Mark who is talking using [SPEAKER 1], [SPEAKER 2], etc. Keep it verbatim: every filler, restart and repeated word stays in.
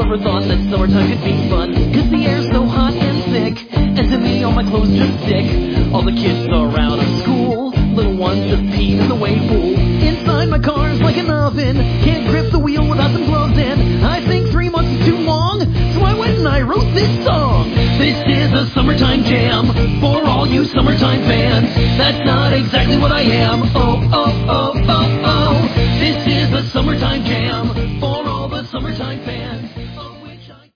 [SPEAKER 1] never thought that summertime could be fun, cause the air's so hot and thick, and to me all my clothes just stick. All the kids are out of school, little ones just peed in the wave pool. Inside my car's like an oven, can't grip the wheel without some gloves in. I think three months is too long, so I went and I wrote this song. This is a summertime jam, for all you summertime fans. That's not exactly what I am, oh, oh, oh, oh.